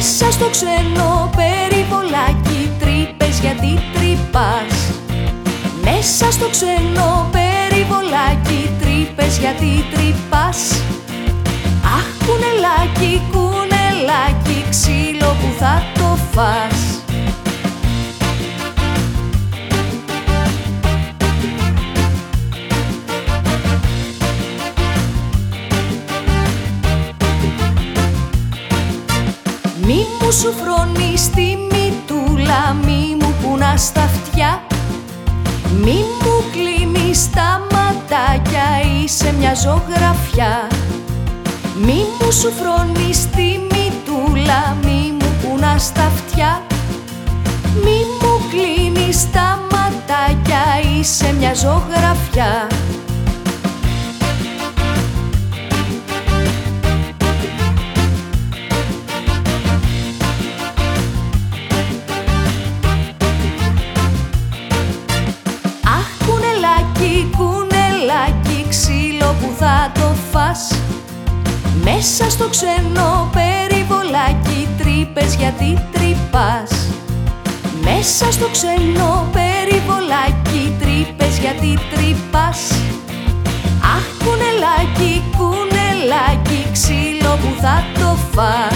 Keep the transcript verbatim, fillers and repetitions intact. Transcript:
Μέσα στο ξένο περιβολάκι τρύπες γιατί τρυπάς. Μέσα στο ξένο περιβολάκι τρύπες γιατί τρυπάς. Αχ, κουνελάκι, κουνελάκι, ξύλο που θα το φας. Μη μου σου φρονείς τη μητούλα, μη μου πουνάς τα αυτιά. Μη μου κλείνεις τα ματάκια, είσαι μια ζωγραφιά. Μη μου σου φρονείς τη μητούλα, μη μου πουνάς τα αυτιά. Μη μου κλείνεις τα ματάκια, είσαι μια ζωγραφιά. Κουνελάκι, ξύλο που θα το φας. Μέσα στο ξένο περιβολάκι τρύπες γιατί τρυπάς. Μέσα στο ξένο περιβολάκι τρύπες γιατί τρυπάς. Αχ, κουνελάκι, κουνελάκι, ξύλο που θα το φας.